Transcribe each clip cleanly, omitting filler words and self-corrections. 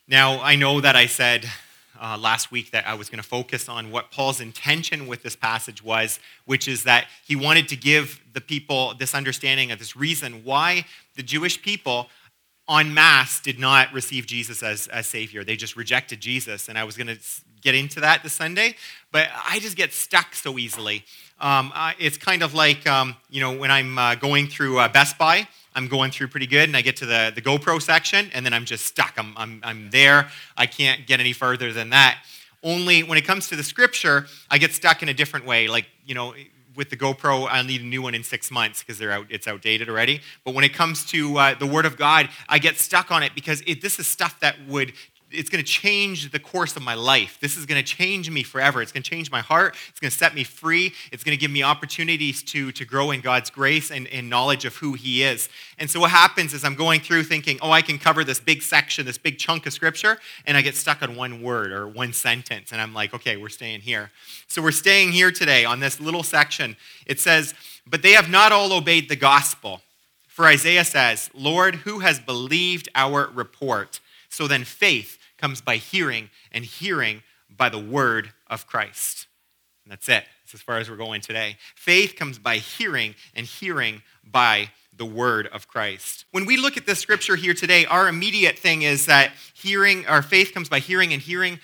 Now, I know that I said last week that I was going to focus on what Paul's intention with this passage was, which is that he wanted to give the people this understanding of this reason why the Jewish people en masse did not receive Jesus as Savior. They just rejected Jesus, and I was going to get into that this Sunday, but I just get stuck so easily. It's kind of like, when I'm going through Best Buy, I'm going through pretty good, and I get to the GoPro section, and then I'm just stuck. I'm there. I can't get any further than that. Only when it comes to the Scripture, I get stuck in a different way. Like, with the GoPro, I'll need a new one in 6 months because it's outdated already. But when it comes to the Word of God, I get stuck on it because this is stuff that it's going to change the course of my life. This is going to change me forever. It's going to change my heart. It's going to set me free. It's going to give me opportunities to grow in God's grace and knowledge of who He is. And so what happens is I'm going through thinking, I can cover this big section, this big chunk of Scripture, and I get stuck on one word or one sentence. And I'm like, okay, we're staying here. So we're staying here today on this little section. It says, but they have not all obeyed the gospel. For Isaiah says, Lord, who has believed our report? So then faith comes by hearing, and hearing by the word of Christ. And that's it. That's as far as we're going today. Faith comes by hearing, and hearing by the word of Christ. When we look at this scripture here today, our immediate thing is that our faith comes by hearing, and hearing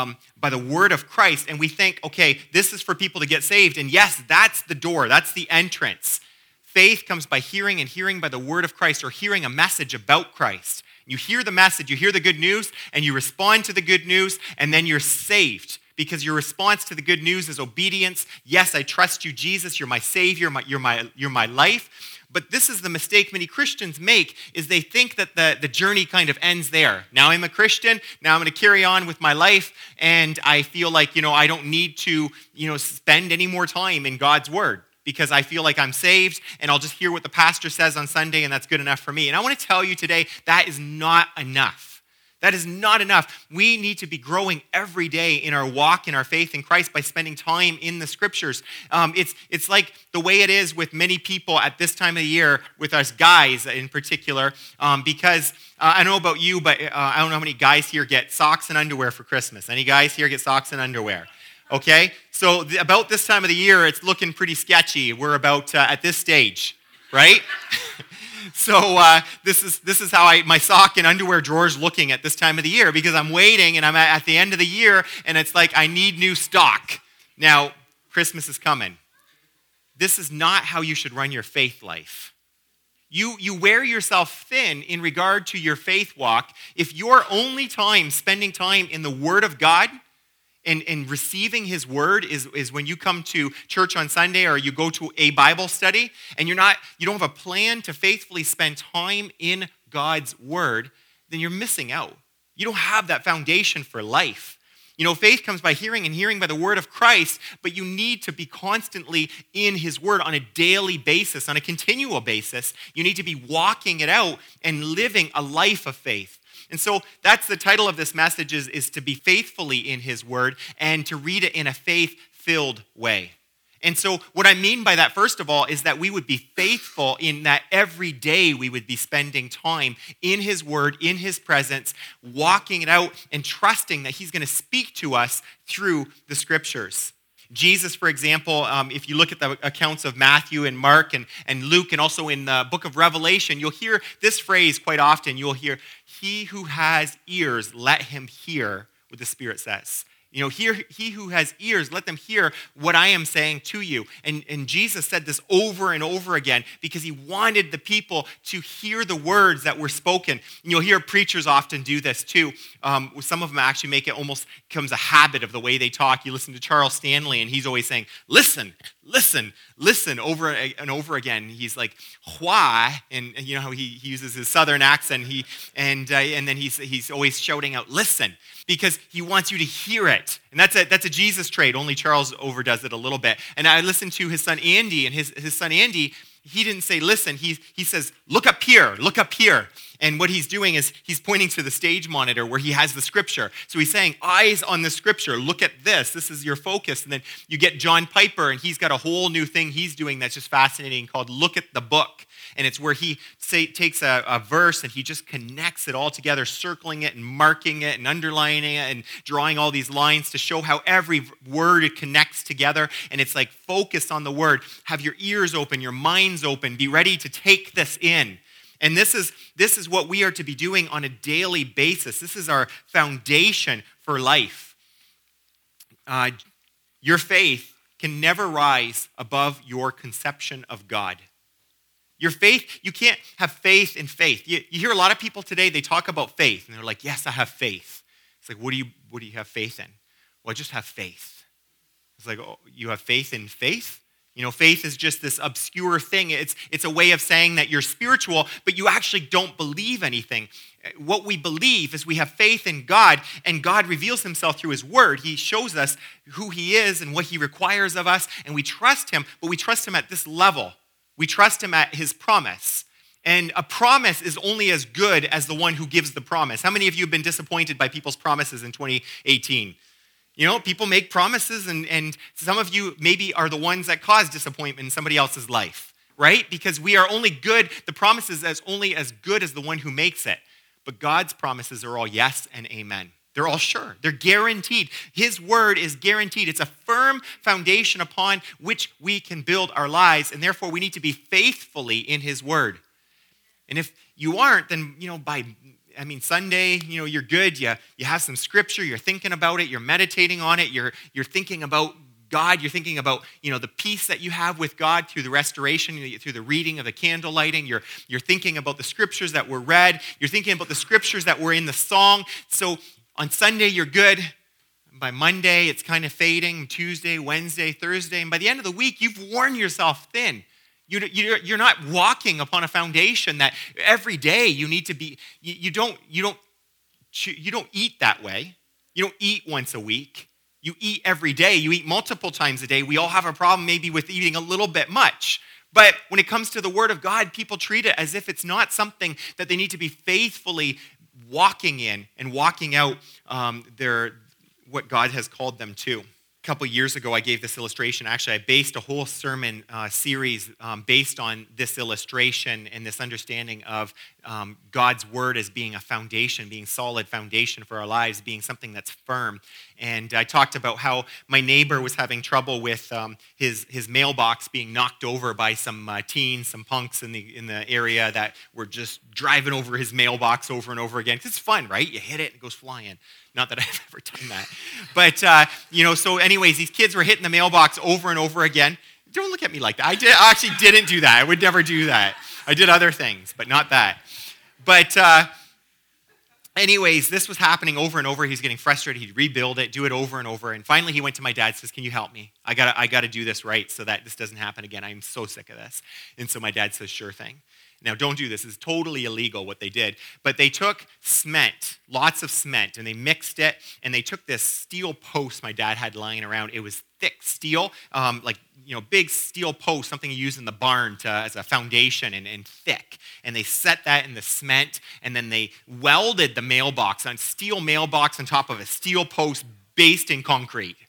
by the word of Christ. And we think, okay, this is for people to get saved. And yes, that's the door. That's the entrance. Faith comes by hearing, and hearing by the word of Christ, or hearing a message about Christ. You hear the message, you hear the good news, and you respond to the good news, and then you're saved because your response to the good news is obedience. Yes, I trust you, Jesus. You're my Savior. You're my life. But this is the mistake many Christians make, is they think that the journey kind of ends there. Now I'm a Christian. Now I'm going to carry on with my life, and I feel like, I don't need to, spend any more time in God's word, because I feel like I'm saved, and I'll just hear what the pastor says on Sunday, and that's good enough for me. And I want to tell you today, that is not enough. That is not enough. We need to be growing every day in our walk, in our faith in Christ, by spending time in the Scriptures. It's like the way it is with many people at this time of the year, with us guys in particular, because I don't know about you, but I don't know how many guys here get socks and underwear for Christmas. Any guys here get socks and underwear? Okay, so about this time of the year, it's looking pretty sketchy. We're about at this stage, right? So this is how my sock and underwear drawer's looking at this time of the year, because I'm waiting and I'm at the end of the year, and it's like I need new stock. Now, Christmas is coming. This is not how you should run your faith life. You wear yourself thin in regard to your faith walk if your only time spending time in the Word of God and receiving His word is when you come to church on Sunday, or you go to a Bible study, and you don't have a plan to faithfully spend time in God's word, then you're missing out. You don't have that foundation for life. Faith comes by hearing, and hearing by the word of Christ, but you need to be constantly in His word on a daily basis, on a continual basis. You need to be walking it out and living a life of faith. And so that's the title of this message, is to be faithfully in His word and to read it in a faith-filled way. And so what I mean by that, first of all, is that we would be faithful in that every day we would be spending time in His word, in His presence, walking it out and trusting that He's going to speak to us through the Scriptures. Jesus, for example, if you look at the accounts of Matthew and Mark and Luke, and also in the book of Revelation, you'll hear this phrase quite often. You'll hear, "He who has ears, let him hear what the Spirit says." He who has ears, let them hear what I am saying to you. And Jesus said this over and over again because He wanted the people to hear the words that were spoken. And you'll hear preachers often do this too. Some of them actually make it almost becomes a habit of the way they talk. You listen to Charles Stanley, and he's always saying, listen, listen, listen, over and over again. He's like, why? And you know how he uses his southern accent. And then he's always shouting out, listen, because he wants you to hear it. And that's a Jesus trait. Only Charles overdoes it a little bit. And I listened to his son Andy, and his son Andy, he didn't say listen. He says, look up here, look up here. And what he's doing is he's pointing to the stage monitor where he has the scripture. So he's saying, eyes on the scripture. Look at this. This is your focus. And then you get John Piper, and he's got a whole new thing he's doing that's just fascinating called Look at the Book. And it's where he takes a verse and he just connects it all together, circling it and marking it and underlining it and drawing all these lines to show how every word it connects together. And it's like, focus on the word. Have your ears open, your minds open. Be ready to take this in. And this is what we are to be doing on a daily basis. This is our foundation for life. Your faith can never rise above your conception of God. Your faith, you can't have faith in faith. You hear a lot of people today, they talk about faith, and they're like, yes, I have faith. It's like, what do you have faith in? Well, I just have faith. It's like, oh, you have faith in faith? You know, faith is just this obscure thing. It's a way of saying that you're spiritual, but you actually don't believe anything. What we believe is we have faith in God, and God reveals himself through his word. He shows us who he is and what he requires of us, and we trust him, but we trust him at this level. We trust him at his promise. And a promise is only as good as the one who gives the promise. How many of you have been disappointed by people's promises in 2018? You know, people make promises, and some of you maybe are the ones that cause disappointment in somebody else's life, right? Because we are only good, the promise is only as good as the one who makes it. But God's promises are all yes and amen. They're all sure. They're guaranteed. His word is guaranteed. It's a firm foundation upon which we can build our lives, and therefore we need to be faithfully in his word. And if you aren't, then, Sunday, you're good. You have some scripture. You're thinking about it. You're meditating on it. You're thinking about God. You're thinking about, the peace that you have with God through the restoration, through the reading of the candle lighting. You're thinking about the scriptures that were read. You're thinking about the scriptures that were in the song. So on Sunday, you're good. By Monday, it's kind of fading. Tuesday, Wednesday, Thursday. And by the end of the week, you've worn yourself thin. You're not walking upon a foundation that every day you need to be. You don't eat that way. You don't eat once a week. You eat every day. You eat multiple times a day. We all have a problem maybe with eating a little bit much. But when it comes to the word of God, people treat it as if it's not something that they need to be faithfully walking in and walking out what God has called them to. A couple years ago, I gave this illustration. Actually, I based a whole sermon series based on this illustration and this understanding of God's word as being a foundation, being solid foundation for our lives, being something that's firm. And I talked about how my neighbor was having trouble with his mailbox being knocked over by some teens, some punks in the area that were just driving over his mailbox over and over again. 'Cause it's fun, right? You hit it, it goes flying. Not that I've ever done that. But, so anyways, these kids were hitting the mailbox over and over again. Don't look at me like that. I actually didn't do that. I would never do that. I did other things, but not that. But anyways, this was happening over and over. He's getting frustrated. He'd rebuild it, do it over and over. And finally, he went to my dad and says, can you help me? I gotta do this right so that this doesn't happen again. I'm so sick of this. And so my dad says, sure thing. Now, don't do this. It's totally illegal what they did. But they took cement, lots of cement, and they mixed it, and they took this steel post my dad had lying around. It was thick steel, big steel post, something you use in the barn as a foundation and thick. And they set that in the cement, and then they welded the mailbox, on steel mailbox on top of a steel post based in concrete.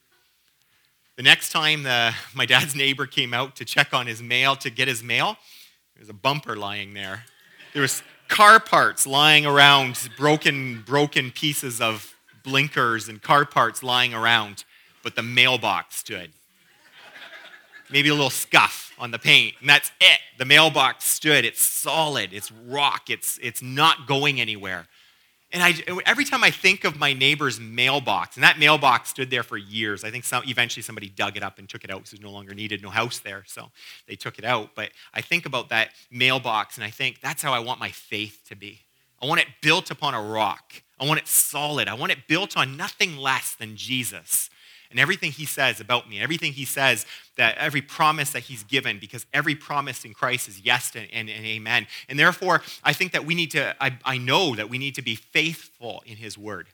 The next time my dad's neighbor came out to check on his mail, to get his mail, there's a bumper lying there. There was car parts lying around, broken pieces of blinkers and car parts lying around, but the mailbox stood. Maybe a little scuff on the paint, and that's it. The mailbox stood. It's solid. It's rock. It's not going anywhere. And every time I think of my neighbor's mailbox, and that mailbox stood there for years. I think eventually somebody dug it up and took it out because it no longer needed no house there, so they took it out. But I think about that mailbox, and I think that's how I want my faith to be. I want it built upon a rock. I want it solid. I want it built on nothing less than Jesus. And everything he says about me, everything he says, that every promise that he's given, because every promise in Christ is yes and amen. And therefore, I think that I know that we need to be faithful in his word.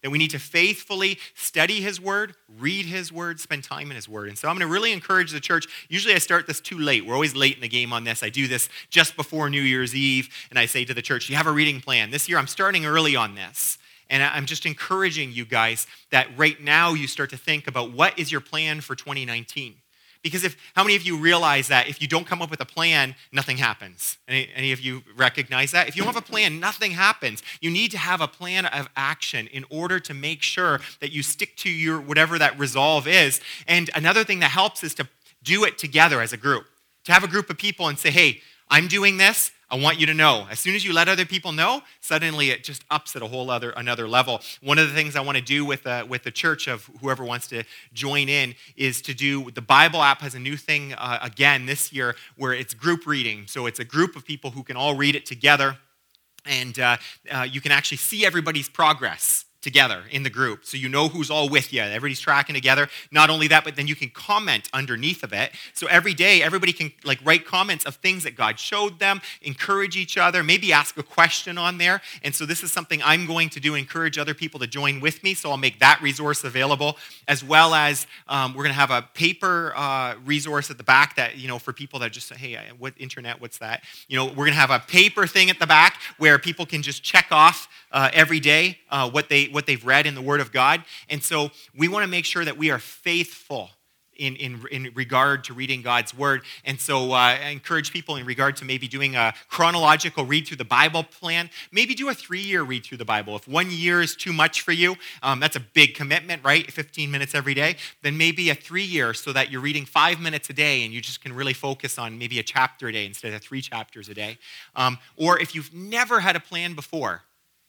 that we need to faithfully study his word, read his word, spend time in his word. And so I'm going to really encourage the church. Usually I start this too late. We're always late in the game on this. I do this just before New Year's Eve, and I say to the church, you have a reading plan. This year I'm starting early on this. And I'm just encouraging you guys that right now you start to think about what is your plan for 2019. Because how many of you realize that if you don't come up with a plan, nothing happens? Any of you recognize that? If you don't have a plan, nothing happens. You need to have a plan of action in order to make sure that you stick to your whatever that resolve is. And another thing that helps is to do it together as a group. To have a group of people and say, hey, I'm doing this. I want you to know. As soon as you let other people know, suddenly it just ups at another level. One of the things I want to do with the church of whoever wants to join in is to do, the Bible app has a new thing again this year where it's group reading. So it's a group of people who can all read it together, and you can actually see everybody's progress together in the group, so you know who's all with you. Everybody's tracking together. Not only that, but then you can comment underneath of it. So every day, everybody can write comments of things that God showed them, encourage each other, maybe ask a question on there. And so this is something I'm going to do, encourage other people to join with me. So I'll make that resource available, as well as we're going to have a paper resource at the back that, for people that just say, hey, what internet, what's that? We're going to have a paper thing at the back where people can just check off every day what they've read in the Word of God. And so we want to make sure that we are faithful in regard to reading God's Word. And so I encourage people in regard to maybe doing a chronological read through the Bible plan. Maybe do a 3-year read through the Bible. If 1 year is too much for you, that's a big commitment, right? 15 minutes every day. Then maybe a 3-year so that you're reading 5 minutes a day and you just can really focus on maybe a chapter a day instead of 3 chapters a day. Or if you've never had a plan before,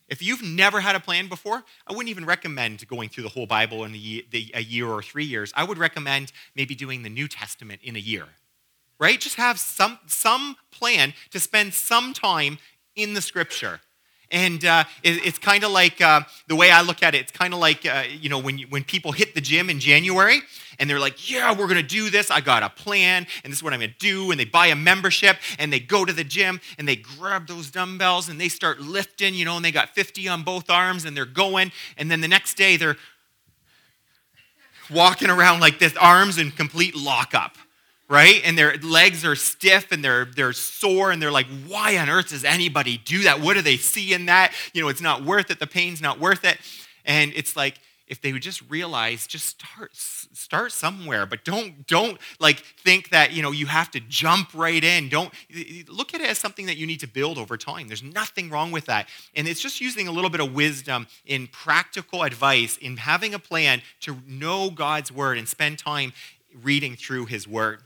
I wouldn't even recommend going through the whole Bible in a year or 3 years. I would recommend maybe doing the New Testament in a year, right? Just have some plan to spend some time in the Scripture. And it's kind of like, the way I look at it, it's kind of like, when people hit the gym in January, and they're like, yeah, we're going to do this. I got a plan, and this is what I'm going to do. And they buy a membership, and they go to the gym, and they grab those dumbbells, and they start lifting, and they got 50 on both arms, and they're going. And then the next day, they're walking around like this, arms in complete lockup, right? And their legs are stiff, and they're sore, and they're like, why on earth does anybody do that? What do they see in that? It's not worth it. The pain's not worth it. And it's like, if they would just realize, just start somewhere, but don't think that, you have to jump right in. Don't look at it as something that you need to build over time. There's nothing wrong with that. And it's just using a little bit of wisdom in practical advice, in having a plan to know God's Word and spend time reading through His Word.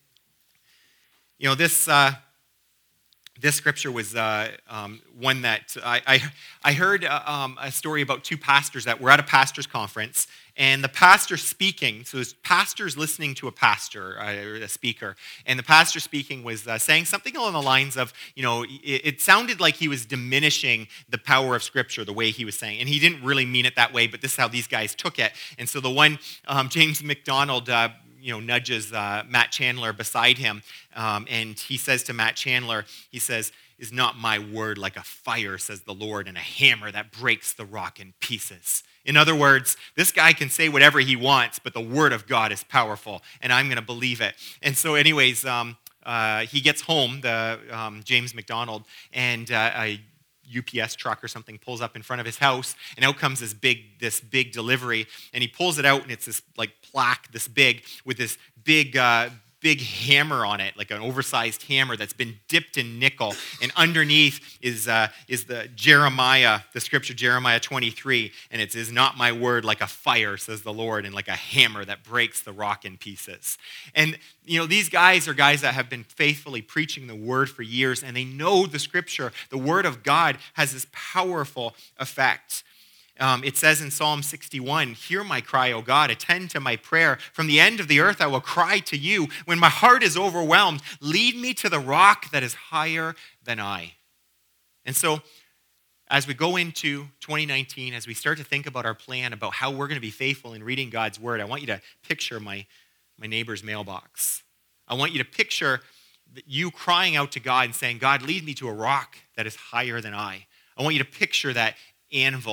This scripture was one that I heard a story about 2 pastors that were at a pastor's conference, and the pastor speaking, so there's pastors listening to a pastor, a speaker, and the pastor speaking was saying something along the lines of, it sounded like he was diminishing the power of Scripture the way he was saying, and he didn't really mean it that way, but this is how these guys took it. And so the one, James MacDonald, nudges Matt Chandler beside him, and he says to Matt Chandler, he says, "Is not my word like a fire, says the Lord, and a hammer that breaks the rock in pieces?" In other words, this guy can say whatever he wants, but the Word of God is powerful, and I'm going to believe it. And so anyways, he gets home, James MacDonald, and a UPS truck or something pulls up in front of his house, and out comes this big delivery, and he pulls it out, and it's this plaque this big with this big hammer on it, like an oversized hammer that's been dipped in nickel, and underneath is the scripture Jeremiah 23, and it says, "Not my word like a fire, says the Lord, and like a hammer that breaks the rock in pieces." And these guys are guys that have been faithfully preaching the Word for years, and they know the Scripture, the Word of God, has this powerful effect. It says in Psalm 61, "Hear my cry, O God, attend to my prayer. From the end of the earth I will cry to you. When my heart is overwhelmed, lead me to the rock that is higher than I." And so, as we go into 2019, as we start to think about our plan, about how we're going to be faithful in reading God's Word, I want you to picture my neighbor's mailbox. I want you to picture you crying out to God and saying, "God, lead me to a rock that is higher than I." I want you to picture that anvil,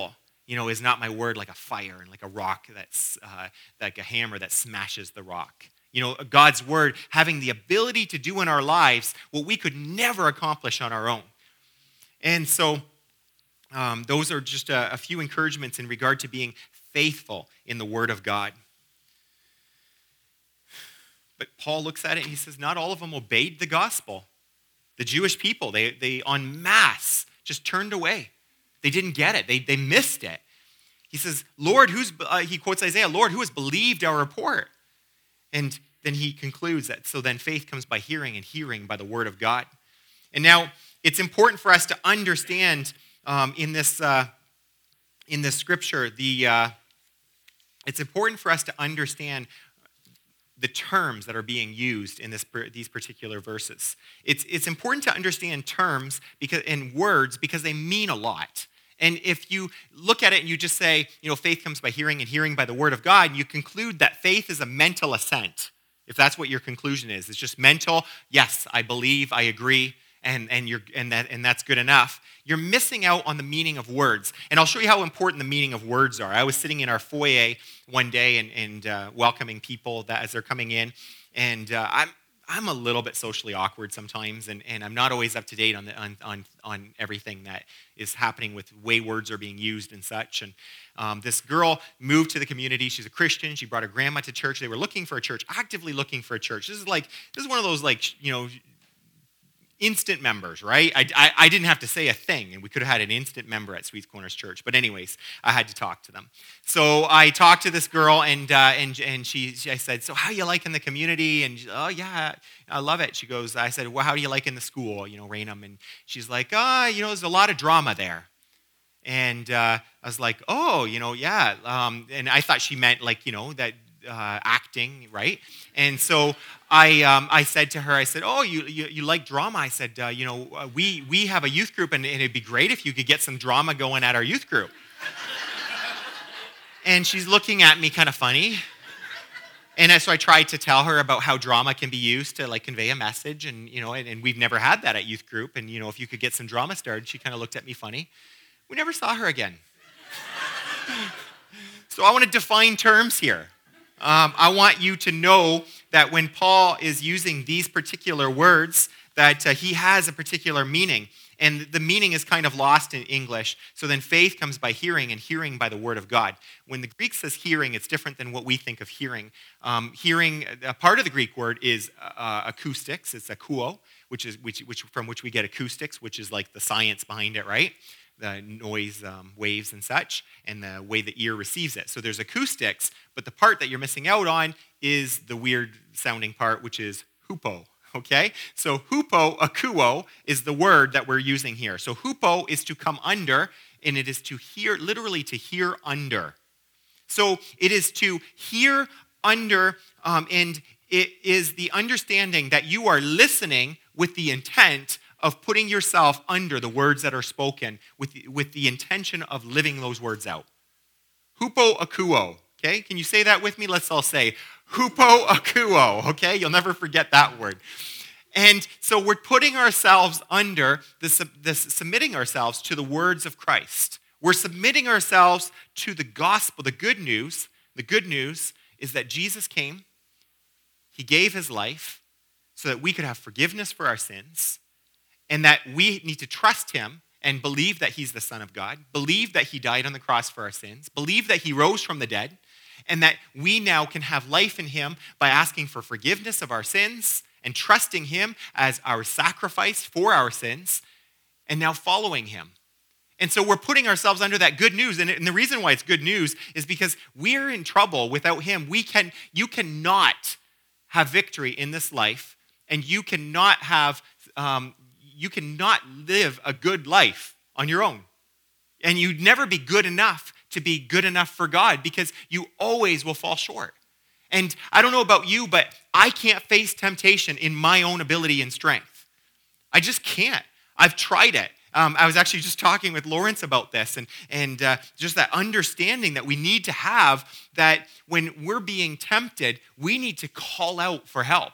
is not my word like a fire and like a rock that's like a hammer that smashes the rock. God's word having the ability to do in our lives what we could never accomplish on our own. And so those are just a few encouragements in regard to being faithful in the word of God. But Paul looks at it and he says, not all of them obeyed the gospel. The Jewish people, they en masse just turned away. They didn't get it. They missed it. He says, Lord, he quotes Isaiah, Lord, who has believed our report? And then he concludes that, so then faith comes by hearing, and hearing by the word of God. And now it's important for us to understand in this scripture, it's important for us to understand the terms that are being used in these particular verses. It's important to understand terms and words because they mean a lot. And if you look at it and you just say, faith comes by hearing and hearing by the word of God, you conclude that faith is a mental assent. If that's what your conclusion is, it's just mental. Yes, I believe, I agree, and that's good enough. You're missing out on the meaning of words. And I'll show you how important the meaning of words are. I was sitting in our foyer one day and welcoming people as they're coming in, and I'm a little bit socially awkward sometimes, and I'm not always up to date on everything that is happening with the way words are being used and such. And this girl moved to the community. She's a Christian. She brought her grandma to church. They were looking for a church, actively looking for a church. This is one of those instant members, right? I didn't have to say a thing, and we could have had an instant member at Sweets Corners Church. But anyways, I had to talk to them. So I talked to this girl, and I said, so how you liking the community? And oh yeah, I love it. I said, well, how do you like in the school, Raynham? And she's like, there's a lot of drama there. And I was like, oh, yeah. And I thought she meant that acting, right? And so I said to her, oh, you like drama? I said, we have a youth group, and it'd be great if you could get some drama going at our youth group. And she's looking at me kind of funny. And so I tried to tell her about how drama can be used to convey a message, and and we've never had that at youth group. And if you could get some drama started, she kind of looked at me funny. We never saw her again. So I want to define terms here. I want you to know that when Paul is using these particular words, that he has a particular meaning. And the meaning is kind of lost in English. So then faith comes by hearing, and hearing by the word of God. When the Greek says hearing, it's different than what we think of hearing. Hearing, a part of the Greek word is acoustics. It's akouo, from which we get acoustics, which is like the science behind it, right? The noise, waves and such, and the way the ear receives it. So there's acoustics, but the part that you're missing out on is the weird sounding part, which is hupo, okay? So hupo, akouo, is the word that we're using here. So hupo is to come under, and it is to hear, literally to hear under. So it is to hear under, and it is the understanding that you are listening with the intent of putting yourself under the words that are spoken with the intention of living those words out. Hupo akouo, okay? Can you say that with me? Let's all say, hupo akouo, okay? You'll never forget that word. And so we're putting ourselves under, submitting ourselves to the words of Christ. We're submitting ourselves to the gospel, the good news. The good news is that Jesus came, he gave his life so that we could have forgiveness for our sins, and that we need to trust him and believe that he's the Son of God, believe that he died on the cross for our sins, believe that he rose from the dead, and that we now can have life in him by asking for forgiveness of our sins and trusting him as our sacrifice for our sins, and now following him. And so we're putting ourselves under that good news. And the reason why it's good news is because we're in trouble without him. You cannot have victory in this life, and you cannot live a good life on your own. And you'd never be good enough to be good enough for God, because you always will fall short. And I don't know about you, but I can't face temptation in my own ability and strength. I just can't. I've tried it. I was actually just talking with Lawrence about this, and just that understanding that we need to have, that when we're being tempted, we need to call out for help.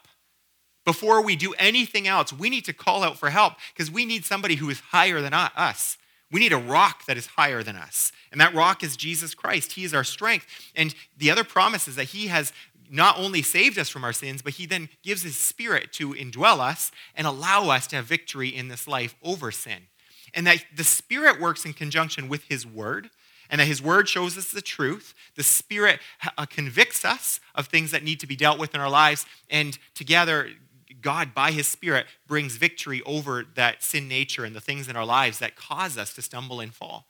Before we do anything else, we need to call out for help, because we need somebody who is higher than us. We need a rock that is higher than us. And that rock is Jesus Christ. He is our strength. And the other promise is that he has not only saved us from our sins, but he then gives his Spirit to indwell us and allow us to have victory in this life over sin. And that the Spirit works in conjunction with his word, and that his word shows us the truth. The Spirit convicts us of things that need to be dealt with in our lives, and together, God, by his Spirit, brings victory over that sin nature and the things in our lives that cause us to stumble and fall.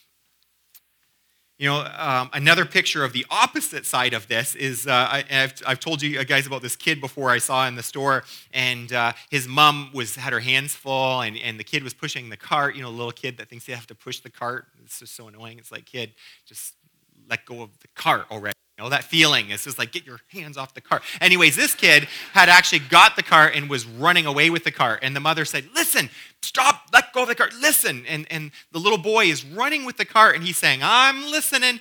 You know, another picture of the opposite side of this is, I've told you guys about this kid before I saw in the store, and his mom had her hands full, and the kid was pushing the cart. You know, a little kid that thinks they have to push the cart. It's just so annoying. It's like, kid, just let go of the cart already. You know, that feeling. It's just like, get your hands off the cart. Anyways, this kid had actually got the cart and was running away with the cart. And the mother said, listen, stop, let go of the cart, listen. And the little boy is running with the cart, and he's saying, I'm listening.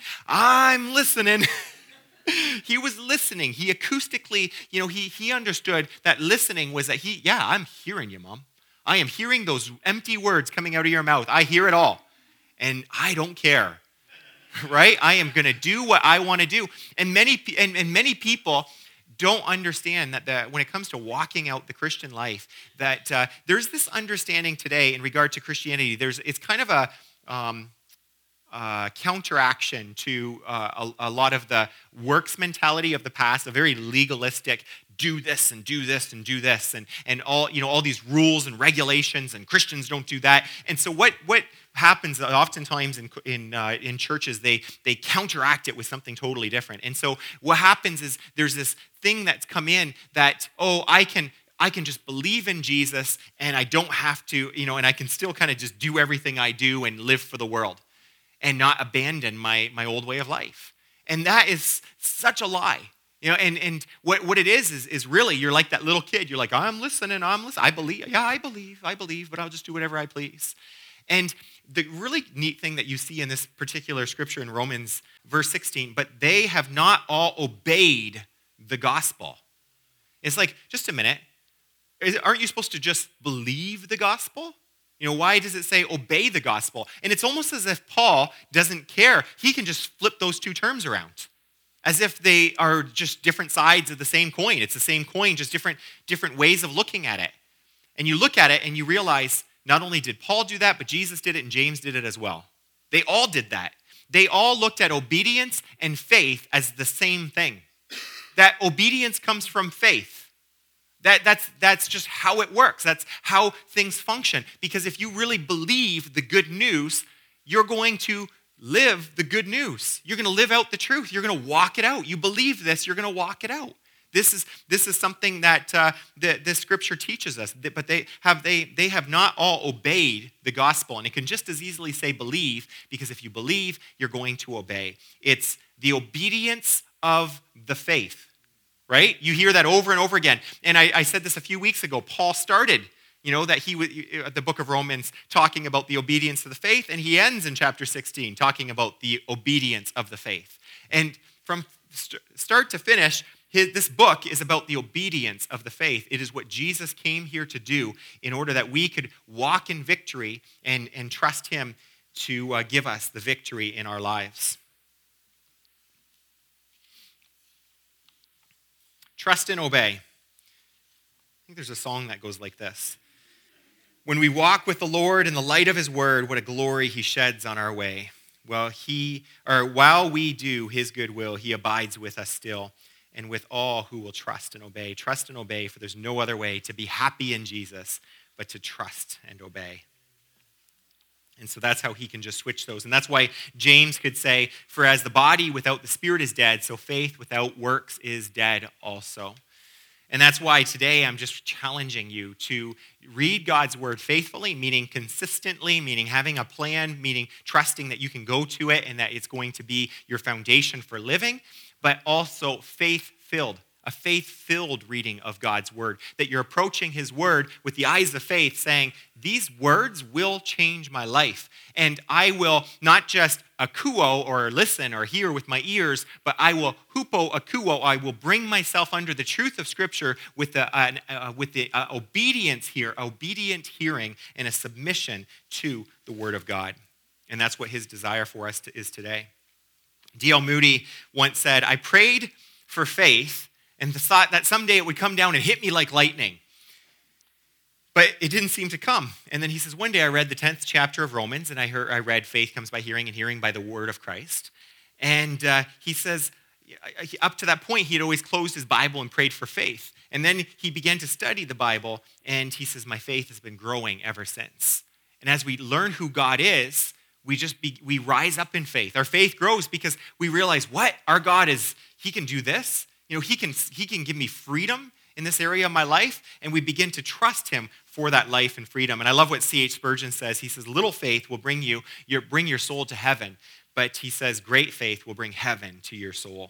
He was listening. He acoustically, you know, he understood that listening was that I'm hearing you, Mom. I am hearing those empty words coming out of your mouth. I hear it all. And I don't care. Right? I am going to do what I want to do. And many people don't understand that when it comes to walking out the Christian life, that there's this understanding today in regard to Christianity. It's kind of a counteraction to a lot of the works mentality of the past, a very legalistic, do this and do this and do this, and all these rules and regulations, and Christians don't do that. And so what happens oftentimes in churches, they counteract it with something totally different. And so what happens is there's this thing that's come in that, I can just believe in Jesus, and I don't have to, and I can still kind of just do everything I do and live for the world and not abandon my old way of life. And that is such a lie. And what it is really, you're like that little kid. You're like, I'm listening. I believe, but I'll just do whatever I please. And the really neat thing that you see in this particular scripture in Romans verse 16, but they have not all obeyed the gospel. It's like, just a minute. Aren't you supposed to just believe the gospel? Why does it say obey the gospel? And it's almost as if Paul doesn't care. He can just flip those two terms around, as if they are just different sides of the same coin. It's the same coin, just different ways of looking at it. And you look at it and you realize not only did Paul do that, but Jesus did it and James did it as well. They all did that. They all looked at obedience and faith as the same thing. That obedience comes from faith. That's just how it works. That's how things function. Because if you really believe the good news, you're going to live the good news. You're going to live out the truth. You're going to walk it out. You believe this, you're going to walk it out. This is something that this scripture teaches us. But they have not all obeyed the gospel. And it can just as easily say believe, because if you believe, you're going to obey. It's the obedience of the faith, right? You hear that over and over again. And I said this a few weeks ago. Paul started, that he was the book of Romans talking about the obedience of the faith, and he ends in chapter 16 talking about the obedience of the faith. And from start to finish, this book is about the obedience of the faith. It is what Jesus came here to do in order that we could walk in victory and trust him to give us the victory in our lives. Trust and obey. I think there's a song that goes like this. When we walk with the Lord in the light of his word, what a glory he sheds on our way. While we do his good will, he abides with us still, and with all who will trust and obey. Trust and obey, for there's no other way to be happy in Jesus but to trust and obey. And so that's how he can just switch those. And that's why James could say, for as the body without the spirit is dead, so faith without works is dead also. And that's why today I'm just challenging you to read God's word faithfully, meaning consistently, meaning having a plan, meaning trusting that you can go to it and that it's going to be your foundation for living, but also faith-filled. a faith-filled reading of God's word, that you're approaching his word with the eyes of faith saying, these words will change my life. And I will not just akuo or listen or hear with my ears, but I will hupo akuo. I will bring myself under the truth of Scripture with the obedient hearing and a submission to the Word of God. And that's what his desire for us is today. D.L. Moody once said, I prayed for faith and thought that someday it would come down and hit me like lightning. But it didn't seem to come. And then he says, one day I read the 10th chapter of Romans, and I read faith comes by hearing, and hearing by the word of Christ. And he says, up to that point, he had always closed his Bible and prayed for faith. And then he began to study the Bible, and he says, my faith has been growing ever since. And as we learn who God is, we rise up in faith. Our faith grows because we realize, what? Our God is, he can do this. You know, he can give me freedom in this area of my life, and we begin to trust him for that life and freedom. And I love what C.H. Spurgeon says. He says, little faith will bring your soul to heaven, but he says, great faith will bring heaven to your soul.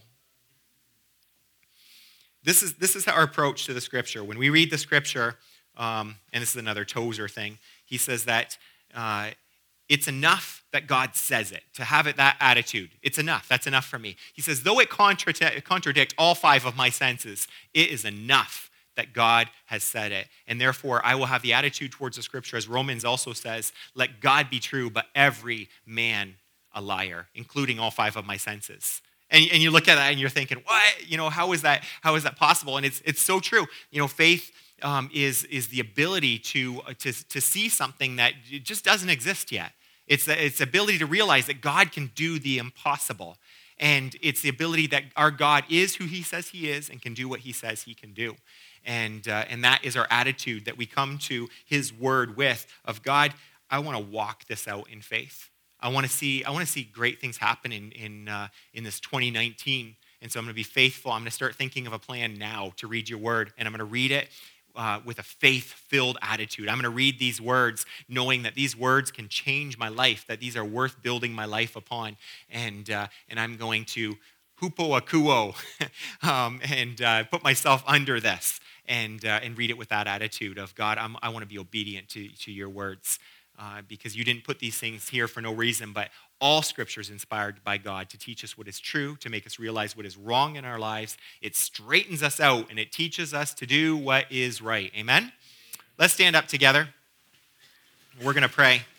This is our approach to the Scripture. When we read the Scripture, and this is another Tozer thing, he says that it's enough that God says it, to have that attitude. It's enough. That's enough for me. He says, though it contradict all five of my senses, it is enough that God has said it. And therefore, I will have the attitude towards the Scripture, as Romans also says, let God be true, but every man a liar, including all five of my senses. And you look at that and you're thinking, what? You know, how is that possible? And it's so true. You know, faith is the ability to see something that just doesn't exist yet. It's the ability to realize that God can do the impossible. And it's the ability that our God is who he says he is and can do what he says he can do. And that is our attitude that we come to his word with, of God, I want to walk this out in faith. I want to see great things happen in this 2019. And so I'm going to be faithful. I'm going to start thinking of a plan now to read your word. And I'm going to read it with a faith-filled attitude. I'm going to read these words knowing that these words can change my life, that these are worth building my life upon. And I'm going to hupo akuo and put myself under this and read it with that attitude of, God, I want to be obedient to your words because you didn't put these things here for no reason, but all Scripture is inspired by God to teach us what is true, to make us realize what is wrong in our lives. It straightens us out, and it teaches us to do what is right. Amen? Let's stand up together. We're going to pray.